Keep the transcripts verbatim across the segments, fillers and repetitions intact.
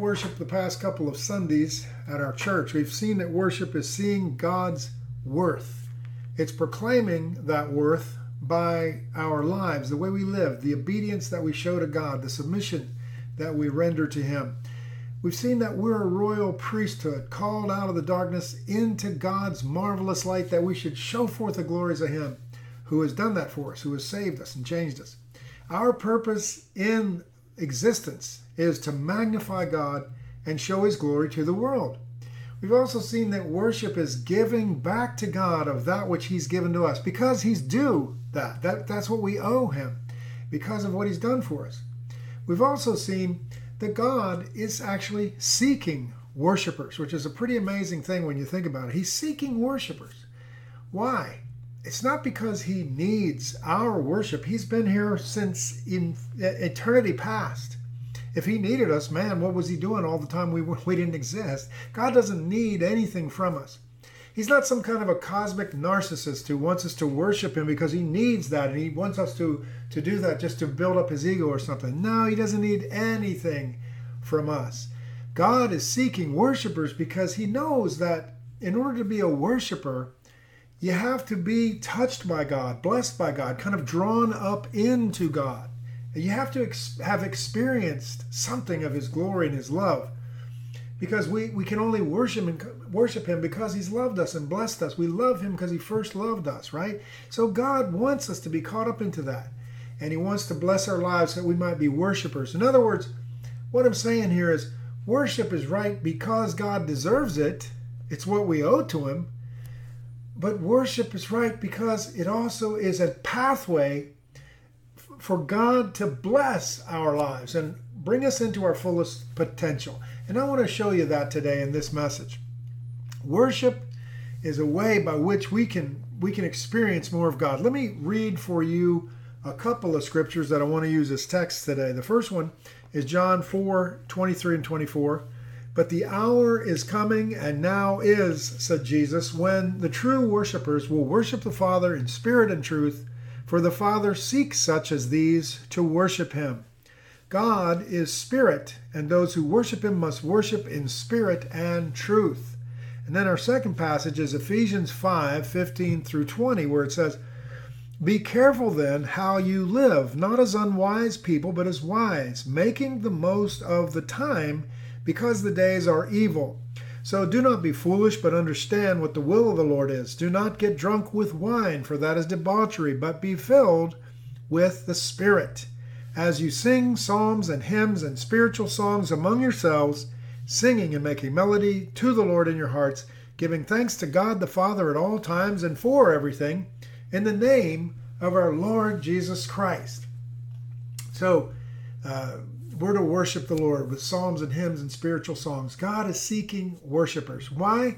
worship the past couple of Sundays at our church, we've seen that worship is seeing God's worth. It's proclaiming that worth by our lives, the way we live, the obedience that we show to God, the submission that we render to Him. We've seen that we're a royal priesthood, called out of the darkness into God's marvelous light, that we should show forth the glories of Him who has done that for us, who has saved us and changed us. Our purpose in existence is to magnify God and show His glory to the world. We've also seen that worship is giving back to God of that which He's given to us, because He's due that. that that's what we owe Him, because of what He's done for us. We've also seen that God is actually seeking worshipers, which is a pretty amazing thing when you think about it. He's seeking worshipers. Why? It's not because He needs our worship. He's been here since in eternity past. If He needed us, man, what was He doing all the time we, we didn't exist? God doesn't need anything from us. He's not some kind of a cosmic narcissist who wants us to worship Him because He needs that, and He wants us to, to do that just to build up His ego or something. No, He doesn't need anything from us. God is seeking worshipers because He knows that in order to be a worshiper, you have to be touched by God, blessed by God, kind of drawn up into God. You have to ex- have experienced something of His glory and His love, because we, we can only worship him, worship Him because He's loved us and blessed us. We love Him because He first loved us, right? So God wants us to be caught up into that, and He wants to bless our lives so that we might be worshipers. In other words, what I'm saying here is worship is right because God deserves it. It's what we owe to Him. But worship is right because it also is a pathway for God to bless our lives and bring us into our fullest potential. And I want to show you that today in this message. Worship is a way by which we can we can experience more of God. Let me read for you a couple of scriptures that I want to use as text today. The first one is John four, twenty-three and twenty-four. But the hour is coming, and now is, said Jesus, when the true worshipers will worship the Father in spirit and truth, for the Father seeks such as these to worship Him. God is spirit, and those who worship Him must worship in spirit and truth. And then our second passage is Ephesians five, fifteen through twenty, where it says, Be careful then how you live, not as unwise people, but as wise, making the most of the time, because the days are evil. So do not be foolish, but understand what the will of the Lord is. Do not get drunk with wine, for that is debauchery, but be filled with the Spirit. As you sing psalms and hymns and spiritual songs among yourselves, singing and making melody to the Lord in your hearts, giving thanks to God the Father at all times and for everything, in the name of our Lord Jesus Christ. So, uh, we're to worship the Lord with psalms and hymns and spiritual songs. God is seeking worshipers. Why?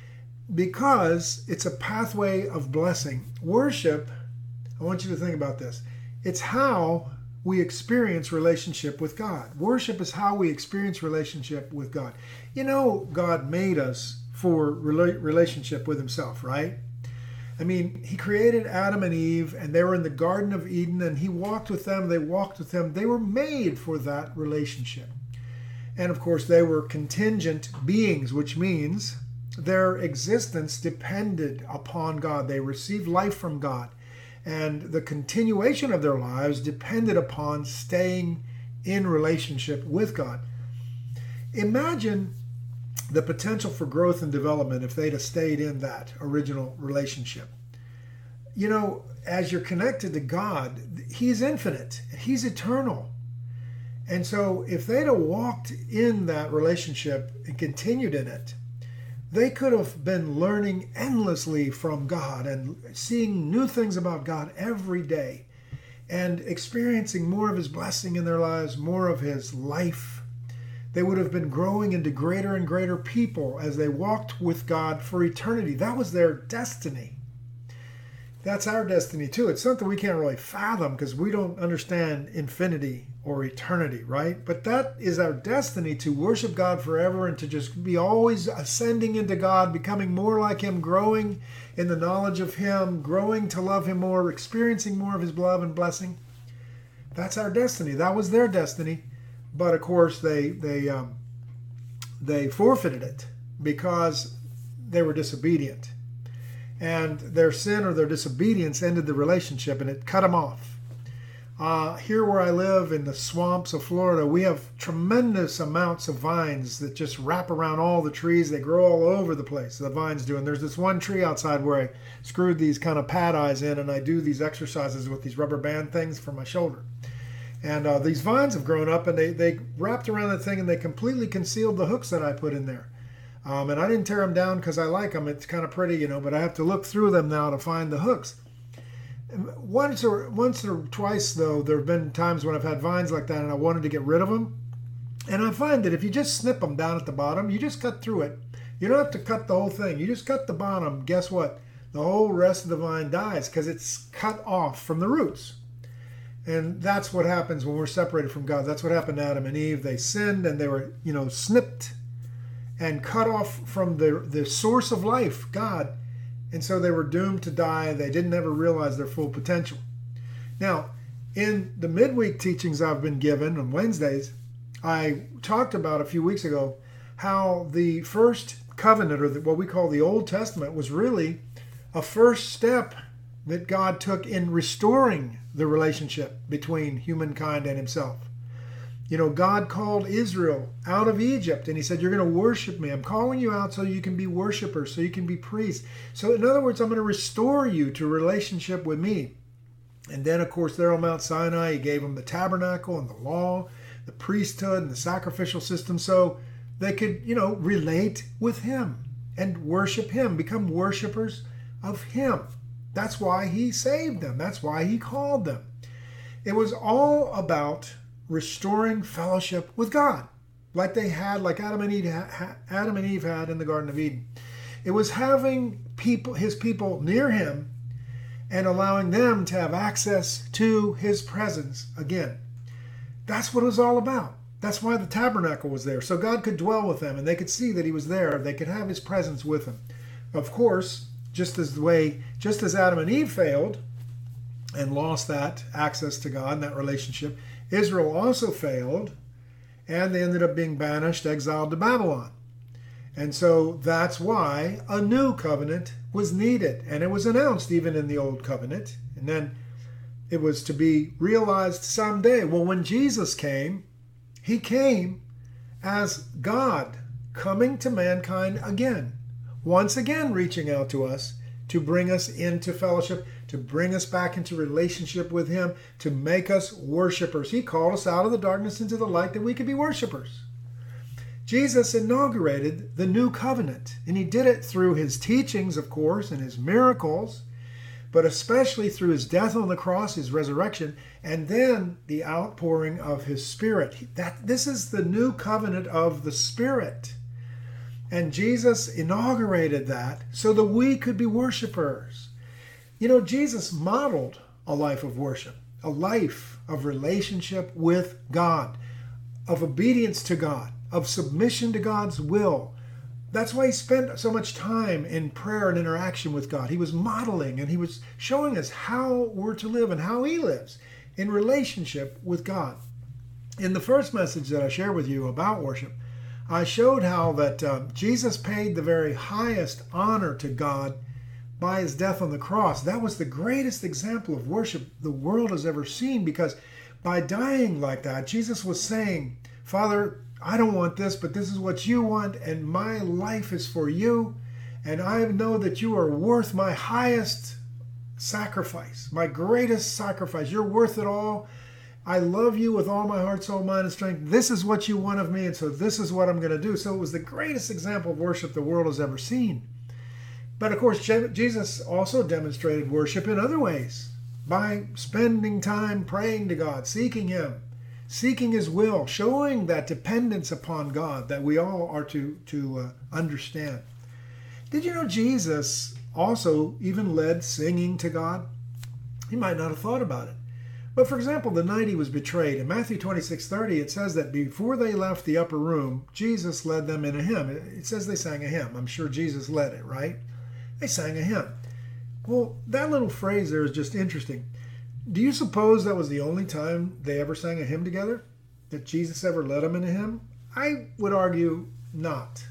Because it's a pathway of blessing. Worship, I want you to think about this. It's how we experience relationship with God. Worship is how we experience relationship with God. You know, God made us for rela- relationship with Himself, right? I mean, He created Adam and Eve, and they were in the Garden of Eden, and He walked with them, they walked with Him. They were made for that relationship. And of course, they were contingent beings, which means their existence depended upon God. They received life from God, and the continuation of their lives depended upon staying in relationship with God. Imagine the potential for growth and development if they'd have stayed in that original relationship. You know, as you're connected to God, He's infinite, He's eternal. And so if they'd have walked in that relationship and continued in it, they could have been learning endlessly from God and seeing new things about God every day and experiencing more of His blessing in their lives, more of His life. They would have been growing into greater and greater people as they walked with God for eternity. That was their destiny. That's our destiny too. It's something we can't really fathom because we don't understand infinity or eternity, right? But that is our destiny, to worship God forever and to just be always ascending into God, becoming more like Him, growing in the knowledge of Him, growing to love Him more, experiencing more of His love and blessing. That's our destiny. That was their destiny. But of course, they they um, they forfeited it because they were disobedient. And their sin or their disobedience ended the relationship, and it cut them off. Uh, here where I live in the swamps of Florida, we have tremendous amounts of vines that just wrap around all the trees. They grow all over the place, the vines do. And there's this one tree outside where I screwed these kind of pad eyes in, and I do these exercises with these rubber band things for my shoulder. And uh, these vines have grown up, and they, they wrapped around that thing, and they completely concealed the hooks that I put in there. Um, and I didn't tear them down because I like them. It's kind of pretty, you know, but I have to look through them now to find the hooks. Once or once or twice, though, there have been times when I've had vines like that and I wanted to get rid of them. And I find that if you just snip them down at the bottom, you just cut through it. You don't have to cut the whole thing. You just cut the bottom. Guess what? The whole rest of the vine dies because it's cut off from the roots. And that's what happens when we're separated from God. That's what happened to Adam and Eve. They sinned and they were, you know, snipped and cut off from the, the source of life, God. And so they were doomed to die. They didn't ever realize their full potential. Now, in the midweek teachings I've been given on Wednesdays, I talked about a few weeks ago how the first covenant, or the, what we call the Old Testament, was really a first step that God took in restoring the relationship between humankind and himself. You know, God called Israel out of Egypt, and he said, you're going to worship me. I'm calling you out so you can be worshipers, so you can be priests. So in other words, I'm going to restore you to a relationship with me. And then, of course, there on Mount Sinai, he gave them the tabernacle and the law, the priesthood and the sacrificial system, so they could, you know, relate with him and worship him, become worshipers of him. That's why he saved them. That's why he called them. It was all about restoring fellowship with God, like they had, like Adam and Eve, Adam and Eve had in the Garden of Eden. It was having people, his people, near him, and allowing them to have access to his presence again. That's what it was all about. That's why the tabernacle was there, so God could dwell with them, and they could see that he was there. They could have his presence with them. Of course, just as the way, just as Adam and Eve failed and lost that access to God and that relationship, Israel also failed, and they ended up being banished, exiled to Babylon. And so that's why a new covenant was needed. And it was announced even in the old covenant. And then it was to be realized someday. Well, when Jesus came, he came as God coming to mankind again, once again reaching out to us to bring us into fellowship, to bring us back into relationship with him, to make us worshipers. He called us out of the darkness into the light that we could be worshipers. Jesus inaugurated the new covenant, and he did it through his teachings, of course, and his miracles, but especially through his death on the cross, his resurrection, and then the outpouring of his Spirit. That, this is the new covenant of the Spirit. And Jesus inaugurated that so that we could be worshipers. You know, Jesus modeled a life of worship, a life of relationship with God, of obedience to God, of submission to God's will. That's why he spent so much time in prayer and interaction with God. He was modeling and he was showing us how we're to live and how he lives in relationship with God. In the first message that I shared with you about worship, I showed how that uh, Jesus paid the very highest honor to God by his death on the cross. That was the greatest example of worship the world has ever seen, because by dying like that, Jesus was saying, Father, I don't want this, but this is what you want, and my life is for you, and I know that you are worth my highest sacrifice, my greatest sacrifice. You're worth it all. I love you with all my heart, soul, mind, and strength. This is what you want of me, and so this is what I'm going to do. So it was the greatest example of worship the world has ever seen. But of course, Jesus also demonstrated worship in other ways, by spending time praying to God, seeking him, seeking his will, showing that dependence upon God that we all are to, to uh, understand. Did you know Jesus also even led singing to God? You might not have thought about it. But for example, the night he was betrayed, in Matthew twenty-six thirty, it says that before they left the upper room, Jesus led them in a hymn. It says they sang a hymn. I'm sure Jesus led it, right? They sang a hymn. Well, that little phrase there is just interesting. Do you suppose that was the only time they ever sang a hymn together? That Jesus ever led them in a hymn? I would argue not.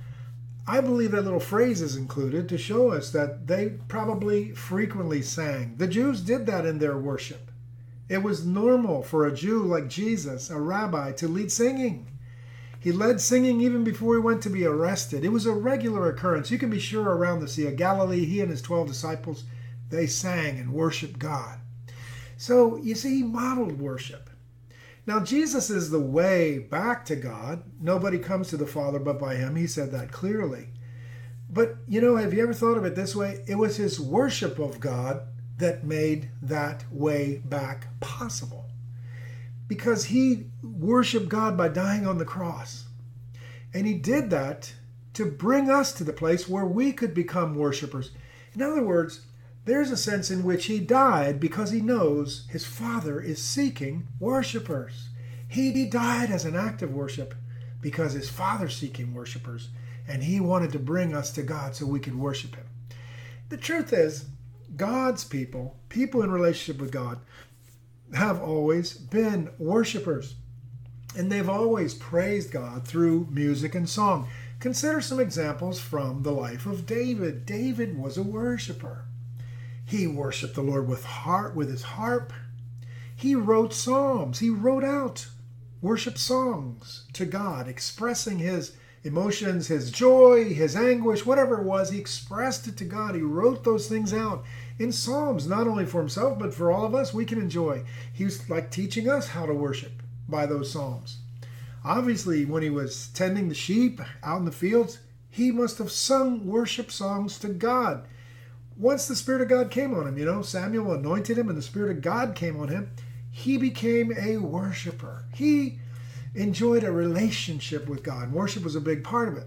I believe that little phrase is included to show us that they probably frequently sang. The Jews did that in their worship. It was normal for a Jew like Jesus, a rabbi, to lead singing. He led singing even before he went to be arrested. It was a regular occurrence. You can be sure around the Sea of Galilee, he and his twelve disciples, they sang and worshiped God. So, you see, he modeled worship. Now, Jesus is the way back to God. Nobody comes to the Father but by him. He said that clearly. But, you know, have you ever thought of it this way? It was his worship of God that made that way back possible. Because he worshiped God by dying on the cross. And he did that to bring us to the place where we could become worshipers. In other words, there's a sense in which he died because he knows his Father is seeking worshipers. He died as an act of worship because his Father's seeking worshipers, and he wanted to bring us to God so we could worship him. The truth is, God's people, people in relationship with God, have always been worshipers, and they've always praised God through music and song. Consider some examples from the life of David. David was a worshiper. He worshiped the Lord with heart, with his harp. He wrote psalms. He wrote out worship songs to God, expressing his emotions, his joy, his anguish, whatever it was. He expressed it to God. He wrote those things out in psalms, not only for himself, but for all of us we can enjoy. He was like teaching us how to worship by those psalms. Obviously, when he was tending the sheep out in the fields, he must have sung worship songs to God. Once the Spirit of God came on him, you know, Samuel anointed him and the Spirit of God came on him, he became a worshiper. He enjoyed a relationship with God. Worship was a big part of it.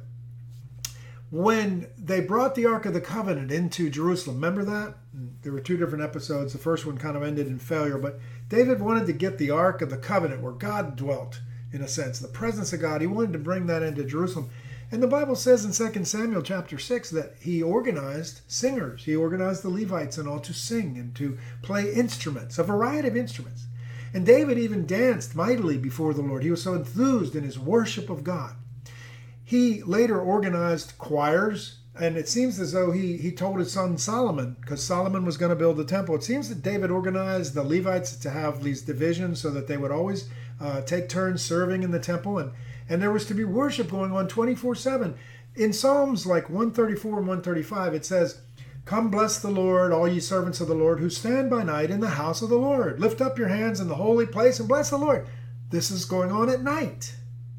When they brought the Ark of the Covenant into Jerusalem, remember that? There were two different episodes. The first one kind of ended in failure, but David wanted to get the Ark of the Covenant where God dwelt, in a sense, the presence of God. He wanted to bring that into Jerusalem. And the Bible says in Second Samuel chapter six that he organized singers. He organized the Levites and all to sing and to play instruments, a variety of instruments. And David even danced mightily before the Lord. He was so enthused in his worship of God. He later organized choirs, and it seems as though he, he told his son Solomon, because Solomon was going to build the temple. It seems that David organized the Levites to have these divisions so that they would always uh, take turns serving in the temple, and And there was to be worship going on twenty-four seven. In Psalms like one thirty-four and one thirty-five, it says, "Come bless the Lord, all ye servants of the Lord, who stand by night in the house of the Lord. Lift up your hands in the holy place and bless the Lord." This is going on at night.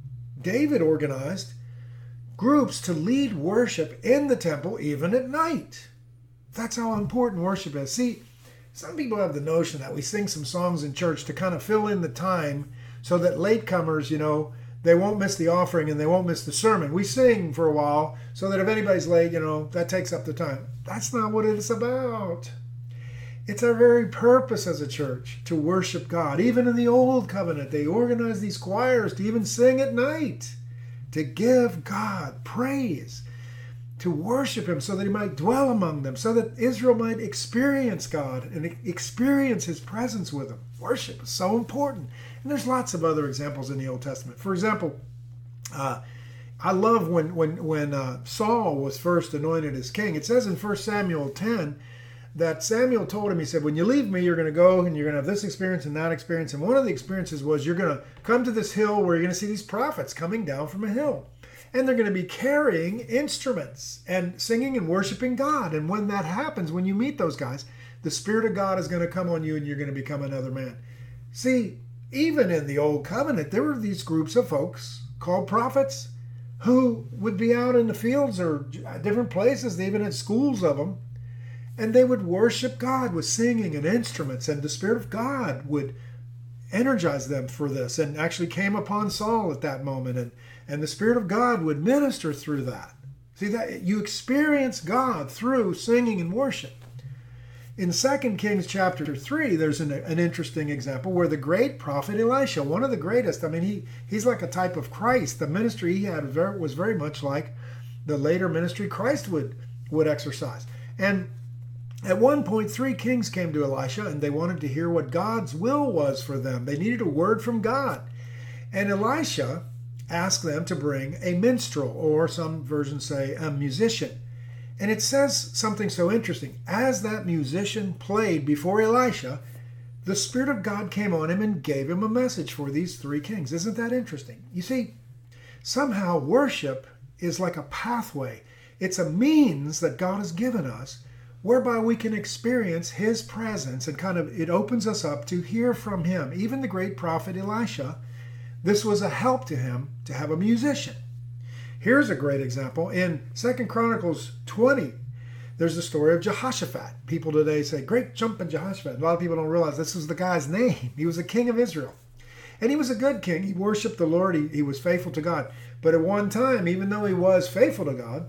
David organized groups to lead worship in the temple even at night. That's how important worship is. See, some people have the notion that we sing some songs in church to kind of fill in the time so that latecomers, you know, they won't miss the offering and they won't miss the sermon. We sing for a while so that if anybody's late, you know, that takes up the time. That's not what it's about. It's our very purpose as a church to worship God. Even in the Old Covenant, they organized these choirs to even sing at night, to give God praise, to worship him so that he might dwell among them, so that Israel might experience God and experience his presence with them. Worship is so important. And there's lots of other examples in the Old Testament. For example, uh, I love when when when uh, Saul was first anointed as king. It says in First Samuel ten that Samuel told him, he said, "When you leave me, you're going to go and you're going to have this experience and that experience." And one of the experiences was you're going to come to this hill where you're going to see these prophets coming down from a hill. And they're going to be carrying instruments and singing and worshiping God. And when that happens, when you meet those guys, the Spirit of God is going to come on you and you're going to become another man. See, even in the Old Covenant, there were these groups of folks called prophets who would be out in the fields or different places, they even had schools of them, and they would worship God with singing and instruments, and the Spirit of God would energize them for this, and actually came upon Saul at that moment, and, and the Spirit of God would minister through that. See, that you experience God through singing and worship. In Second Kings chapter three, there's an, an interesting example where the great prophet Elisha, one of the greatest, I mean, he he's like a type of Christ. The ministry he had very, was very much like the later ministry Christ would, would exercise. And at one point, three kings came to Elisha, and they wanted to hear what God's will was for them. They needed a word from God. And Elisha asked them to bring a minstrel, or some versions say a musician. And it says something so interesting. As that musician played before Elisha, the Spirit of God came on him and gave him a message for these three kings. Isn't that interesting? You see, somehow worship is like a pathway. It's a means that God has given us whereby we can experience His presence, and kind of it opens us up to hear from Him. Even the great prophet Elisha, this was a help to him to have a musician. Here's a great example. In Second Chronicles twenty, there's the story of Jehoshaphat. People today say, great jumping Jehoshaphat. A lot of people don't realize this was the guy's name. He was a king of Israel. And he was a good king. He worshiped the Lord. He, he was faithful to God. But at one time, even though he was faithful to God,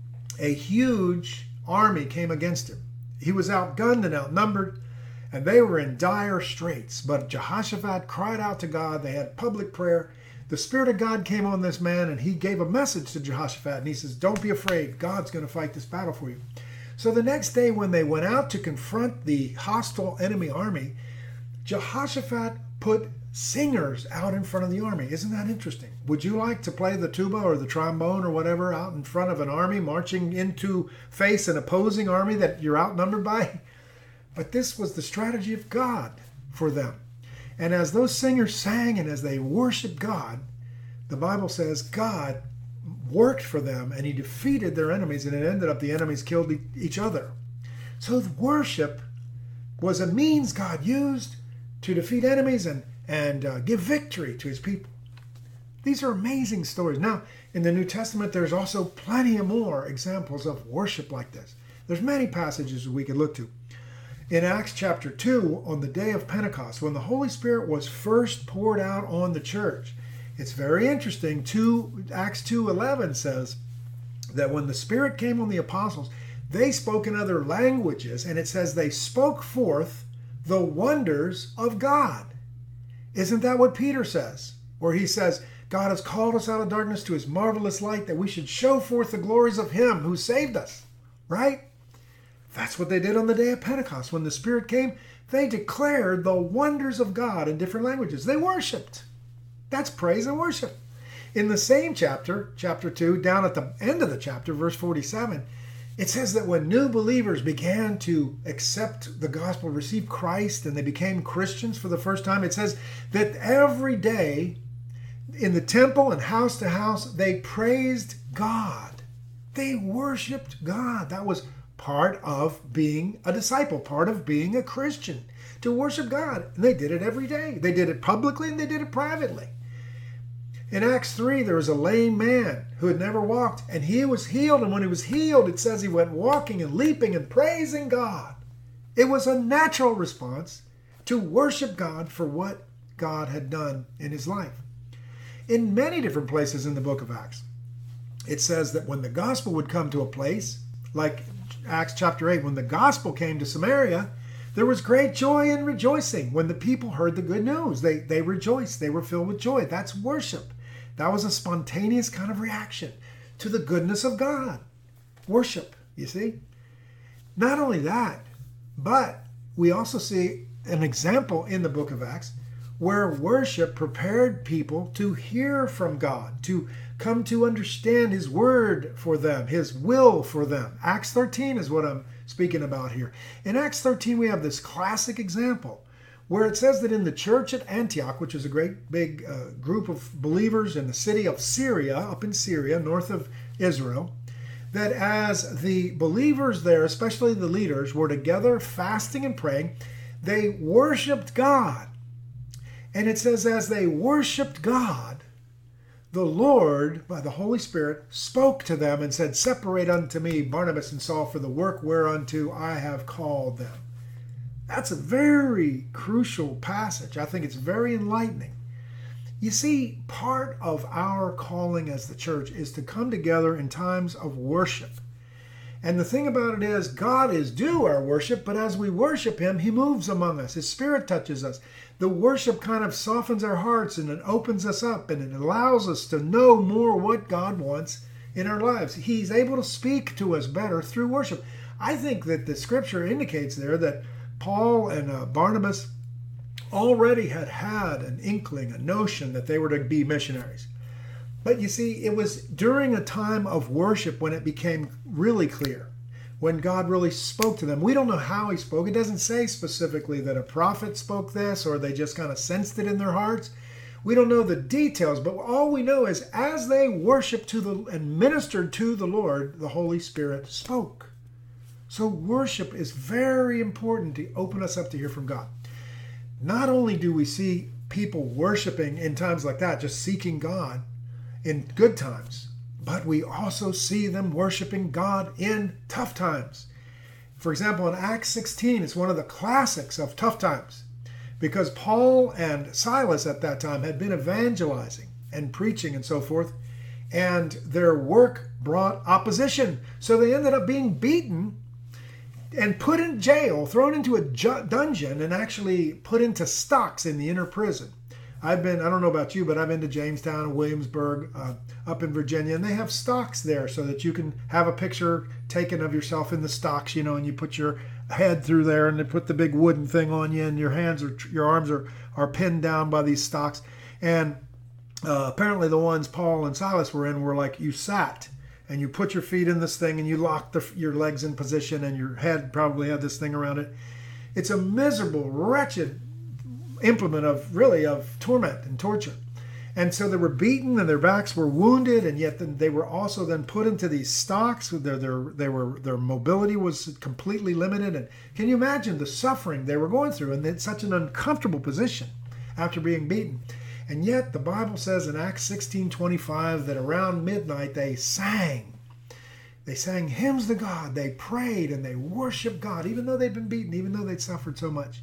a huge army came against him. He was outgunned and outnumbered, and they were in dire straits. But Jehoshaphat cried out to God. They had public prayer. The Spirit of God came on this man, and he gave a message to Jehoshaphat. And he says, don't be afraid. God's going to fight this battle for you. So the next day when they went out to confront the hostile enemy army, Jehoshaphat put singers out in front of the army. Isn't that interesting? Would you like to play the tuba or the trombone or whatever out in front of an army marching into face an opposing army that you're outnumbered by? But this was the strategy of God for them. And as those singers sang and as they worshiped God, the Bible says God worked for them and He defeated their enemies, and it ended up the enemies killed each other. So worship was a means God used to defeat enemies and, and uh, give victory to His people. These are amazing stories. Now, in the New Testament, there's also plenty of more examples of worship like this. There's many passages we could look to. In Acts chapter two, on the day of Pentecost, when the Holy Spirit was first poured out on the church, it's very interesting. Two, Acts two eleven says that when the Spirit came on the apostles, they spoke in other languages, and it says they spoke forth the wonders of God. Isn't that what Peter says? Where he says, God has called us out of darkness to His marvelous light, that we should show forth the glories of Him who saved us. Right? That's what they did on the day of Pentecost. When the Spirit came, they declared the wonders of God in different languages. They worshiped. That's praise and worship. In the same chapter, chapter two, down at the end of the chapter, verse forty-seven, it says that when new believers began to accept the gospel, receive Christ, and they became Christians for the first time, it says that every day in the temple and house to house, they praised God. They worshiped God. That was part of being a disciple, part of being a Christian, to worship God. And they did it every day. They did it publicly and they did it privately. In Acts three, there was a lame man who had never walked, and he was healed. And when he was healed, it says he went walking and leaping and praising God. It was a natural response to worship God for what God had done in his life. In many different places in the book of Acts, it says that when the gospel would come to a place, like Acts chapter eight, when the gospel came to Samaria, there was great joy and rejoicing. When the people heard the good news, they, they rejoiced. They were filled with joy. That's worship. That was a spontaneous kind of reaction to the goodness of God. Worship, you see? Not only that, but we also see an example in the book of Acts where worship prepared people to hear from God, to come to understand His word for them, His will for them. Acts thirteen is what I'm speaking about here. In Acts thirteen, we have this classic example where it says that in the church at Antioch, which is a great big uh, group of believers in the city of Syria, up in Syria, north of Israel, that as the believers there, especially the leaders, were together fasting and praying, they worshiped God. And it says as they worshiped God, the Lord, by the Holy Spirit, spoke to them and said, "Separate unto me Barnabas and Saul for the work whereunto I have called them." That's a very crucial passage. I think it's very enlightening. You see, part of our calling as the church is to come together in times of worship. And the thing about it is, God is due our worship, but as we worship Him, He moves among us. His Spirit touches us. The worship kind of softens our hearts and it opens us up and it allows us to know more what God wants in our lives. He's able to speak to us better through worship. I think that the scripture indicates there that Paul and uh, Barnabas already had had an inkling, a notion that they were to be missionaries. But you see, it was during a time of worship when it became really clear, when God really spoke to them. We don't know how he spoke. It doesn't say specifically that a prophet spoke this or they just kind of sensed it in their hearts. We don't know the details, but all we know is as they worshiped to the and ministered to the Lord, the Holy Spirit spoke. So worship is very important to open us up to hear from God. Not only do we see people worshiping in times like that, just seeking God in good times, but we also see them worshiping God in tough times. For example, in Acts sixteen, it's one of the classics of tough times because Paul and Silas at that time had been evangelizing and preaching and so forth, and their work brought opposition. So they ended up being beaten and put in jail, thrown into a ju- dungeon, and actually put into stocks in the inner prison. I've been, I don't know about you, but I've been to Jamestown, Williamsburg, uh, up in Virginia, and they have stocks there so that you can have a picture taken of yourself in the stocks, you know, and you put your head through there and they put the big wooden thing on you and your hands are, your arms are, are pinned down by these stocks. And uh, apparently the ones Paul and Silas were in were like you sat and you put your feet in this thing and you lock the, your legs in position and your head probably had this thing around it. It's a miserable, wretched implement of really of torment and torture. And so they were beaten and their backs were wounded, and yet then they were also then put into these stocks. Their, their, they were, their mobility was completely limited. And can you imagine the suffering they were going through? And it's such an uncomfortable position after being beaten. And yet the Bible says in Acts sixteen twenty-five that around midnight they sang. They sang hymns to God. They prayed and they worshiped God, even though they'd been beaten, even though they'd suffered so much.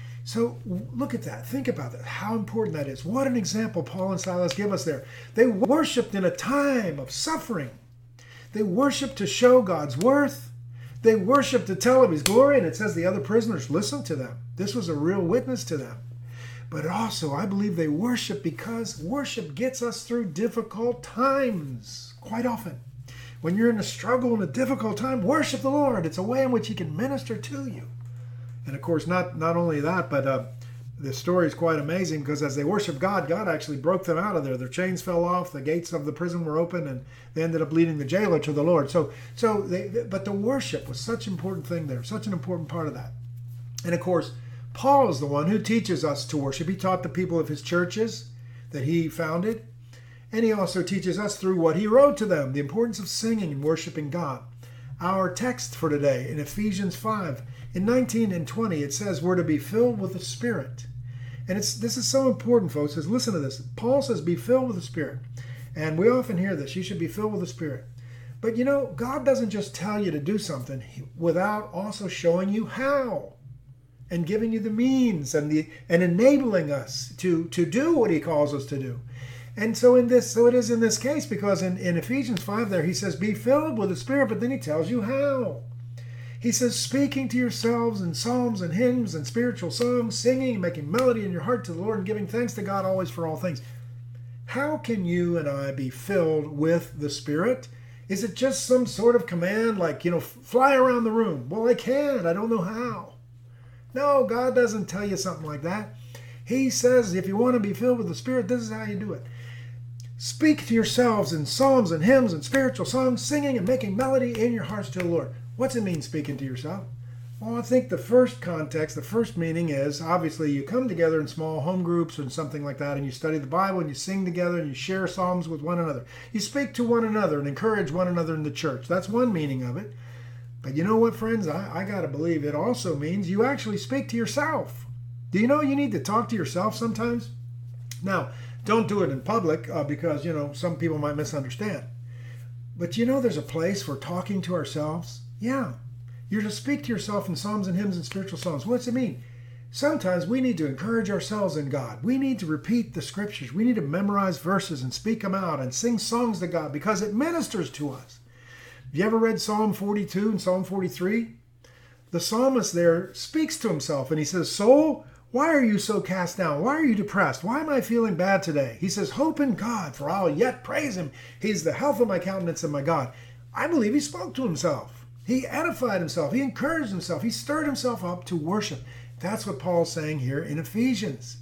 So look at that. Think about that. How important that is. What an example Paul and Silas give us there. They worshiped in a time of suffering. They worshiped to show God's worth. They worshiped to tell of his glory. And it says the other prisoners listened to them. This was a real witness to them. But also, I believe they worship because worship gets us through difficult times quite often. When you're in a struggle, in a difficult time, worship the Lord. It's a way in which he can minister to you. And of course, not, not only that, but uh, the story is quite amazing because as they worshiped God, God actually broke them out of there. Their chains fell off, the gates of the prison were open, and they ended up leading the jailer to the Lord. So, so they, but the worship was such an important thing there, such an important part of that. And of course, Paul is the one who teaches us to worship. He taught the people of his churches that he founded, and he also teaches us through what he wrote to them, the importance of singing and worshiping God. Our text for today in Ephesians five, in nineteen and twenty, it says we're to be filled with the Spirit. And it's this is so important, folks, because listen to this. Paul says be filled with the Spirit. And we often hear this, you should be filled with the Spirit. But you know, God doesn't just tell you to do something without also showing you how and giving you the means and the and enabling us to, to do what he calls us to do. And so in this, so it is in this case, because in, in Ephesians five there, he says, be filled with the Spirit, but then he tells you how. He says, speaking to yourselves in psalms and hymns and spiritual songs, singing and making melody in your heart to the Lord and giving thanks to God always for all things. How can you and I be filled with the Spirit? Is it just some sort of command like, you know, fly around the room? Well, I can't. I don't know how. No, God doesn't tell you something like that. He says, if you want to be filled with the Spirit, this is how you do it. Speak to yourselves in psalms and hymns and spiritual songs, singing and making melody in your hearts to the Lord. What's it mean, speaking to yourself? Well, I think the first context, the first meaning is, obviously, you come together in small home groups or something like that, and you study the Bible, and you sing together, and you share psalms with one another. You speak to one another and encourage one another in the church. That's one meaning of it. But you know what, friends? I, I got to believe it also means you actually speak to yourself. Do you know you need to talk to yourself sometimes? Now, don't do it in public uh, because, you know, some people might misunderstand. But you know there's a place for talking to ourselves? Yeah. You're to speak to yourself in psalms and hymns and spiritual songs. What's it mean? Sometimes we need to encourage ourselves in God. We need to repeat the scriptures. We need to memorize verses and speak them out and sing songs to God because it ministers to us. Have you ever read Psalm forty-two and Psalm forty-three? The psalmist there speaks to himself and he says, soul, why are you so cast down? Why are you depressed? Why am I feeling bad today? He says, hope in God, for I'll yet praise him. He's the health of my countenance and my God. I believe he spoke to himself. He edified himself. He encouraged himself. He stirred himself up to worship. That's what Paul's saying here in Ephesians.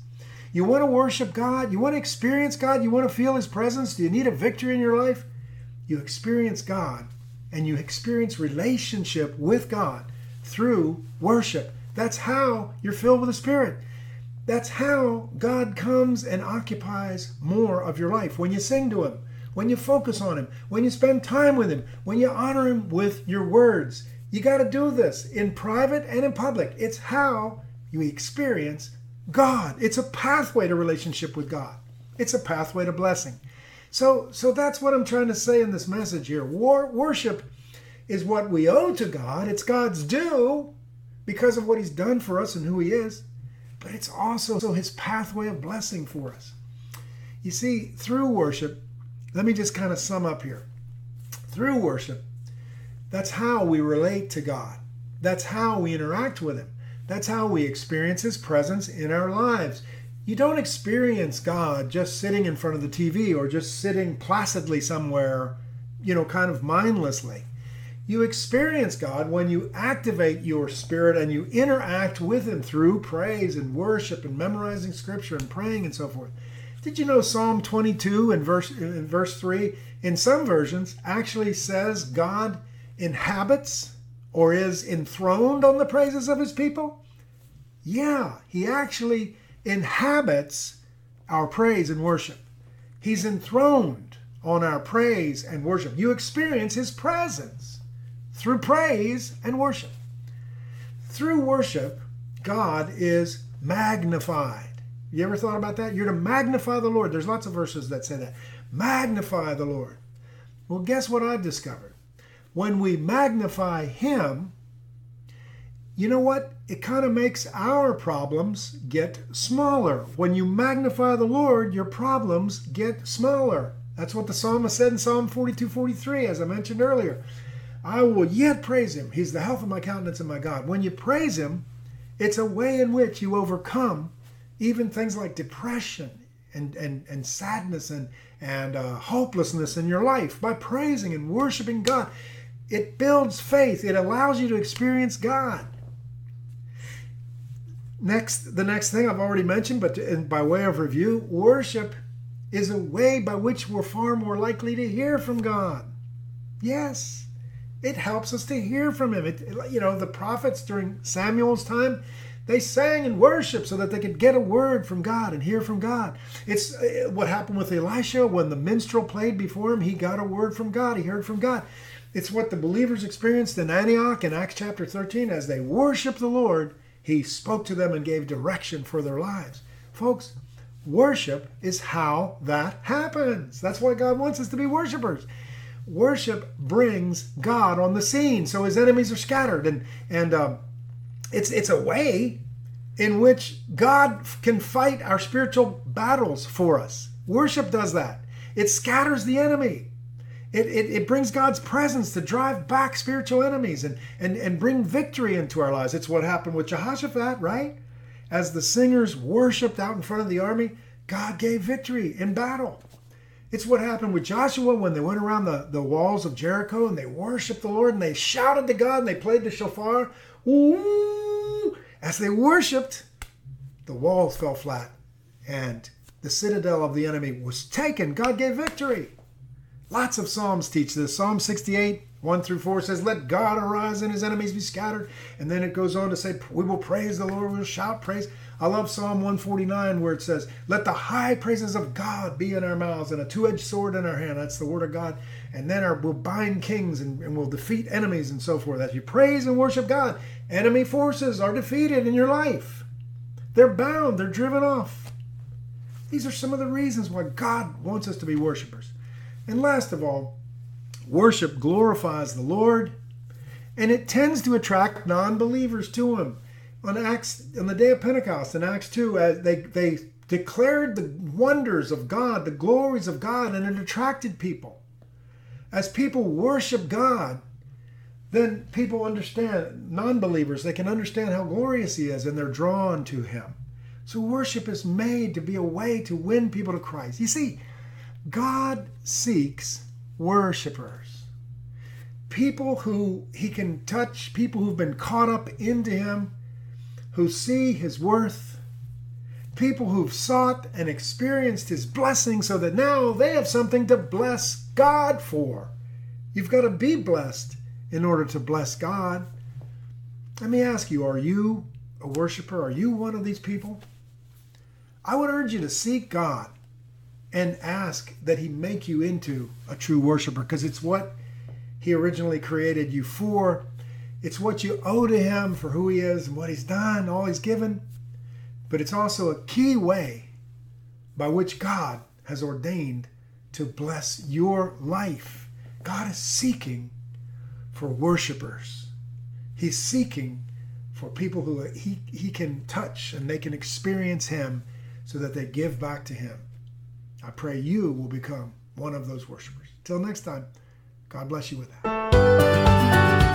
You want to worship God? You want to experience God? You want to feel His presence? Do you need a victory in your life? You experience God, and you experience relationship with God through worship. That's how you're filled with the Spirit. That's how God comes and occupies more of your life. When you sing to Him, when you focus on Him, when you spend time with Him, when you honor Him with your words. You got to do this in private and in public. It's how you experience God. It's a pathway to relationship with God. It's a pathway to blessing. So, so that's what I'm trying to say in this message here. War, worship is what we owe to God. It's God's due because of what He's done for us and who He is. But it's also His pathway of blessing for us. You see, through worship, let me just kind of sum up here. Through worship, that's how we relate to God. That's how we interact with Him. That's how we experience His presence in our lives. You don't experience God just sitting in front of the T V or just sitting placidly somewhere, you know, kind of mindlessly. You experience God when you activate your spirit and you interact with Him through praise and worship and memorizing Scripture and praying and so forth. Did you know Psalm twenty-two in verse, in verse three, in some versions, actually says God inhabits or is enthroned on the praises of His people? Yeah, He actually inhabits our praise and worship. He's enthroned on our praise and worship. You experience His presence through praise and worship. Through worship, God is magnified. You ever thought about that? You're to magnify the Lord. There's lots of verses that say that. Magnify the Lord. Well, guess what I've discovered? When we magnify Him, you know what? It kind of makes our problems get smaller. When you magnify the Lord, your problems get smaller. That's what the psalmist said in Psalm forty-two forty-three, as I mentioned earlier. I will yet praise Him. He's the health of my countenance and my God. When you praise Him, it's a way in which you overcome even things like depression and, and, and sadness and, and uh, hopelessness in your life. By praising and worshiping God, it builds faith. It allows you to experience God. Next, the next thing I've already mentioned, but to, by way of review, worship is a way by which we're far more likely to hear from God. Yes, it helps us to hear from Him. It, you know, the prophets during Samuel's time, they sang and worshiped so that they could get a word from God and hear from God. It's what happened with Elisha when the minstrel played before him. He got a word from God. He heard from God. It's what the believers experienced in Antioch in Acts chapter thirteen. As they worshiped the Lord, He spoke to them and gave direction for their lives. Folks, worship is how that happens. That's why God wants us to be worshipers. Worship brings God on the scene, so His enemies are scattered. And, and uh, it's, it's a way in which God can fight our spiritual battles for us. Worship does that. It scatters the enemy. It, it, it brings God's presence to drive back spiritual enemies and, and, and bring victory into our lives. It's what happened with Jehoshaphat, right? As the singers worshiped out in front of the army, God gave victory in battle. It's what happened with Joshua when they went around the, the walls of Jericho and they worshiped the Lord and they shouted to God and they played the shofar. Ooh! As they worshiped, the walls fell flat and the citadel of the enemy was taken. God gave victory. Lots of Psalms teach this. Psalm sixty-eight, one through four says, let God arise and His enemies be scattered. And then it goes on to say, we will praise the Lord, we will shout praise. I love Psalm one forty-nine where it says, let the high praises of God be in our mouths and a two-edged sword in our hand. That's the word of God. And then our, we'll bind kings and, and we'll defeat enemies and so forth. As you praise and worship God, enemy forces are defeated in your life. They're bound, they're driven off. These are some of the reasons why God wants us to be worshipers. And last of all, worship glorifies the Lord, and it tends to attract non-believers to Him. On Acts, on the day of Pentecost, in Acts two, uh, they, they declared the wonders of God, the glories of God, and it attracted people. As people worship God, then people understand, non-believers, they can understand how glorious He is, and they're drawn to Him. So worship is made to be a way to win people to Christ. You see, God seeks worshipers. People who He can touch, people who've been caught up into Him, who see His worth, people who've sought and experienced his blessing so that now they have something to bless God for. You've got to be blessed in order to bless God. Let me ask you, are you a worshiper? Are you one of these people? I would urge you to seek God and ask that he make you into a true worshiper, because it's what he originally created you for. It's what you owe to him for who he is and what he's done, all he's given. But it's also a key way by which God has ordained to bless your life. God is seeking for worshipers. He's seeking for people who he, he can touch and they can experience him so that they give back to him. I pray you will become one of those worshipers. Till next time, God bless you with that.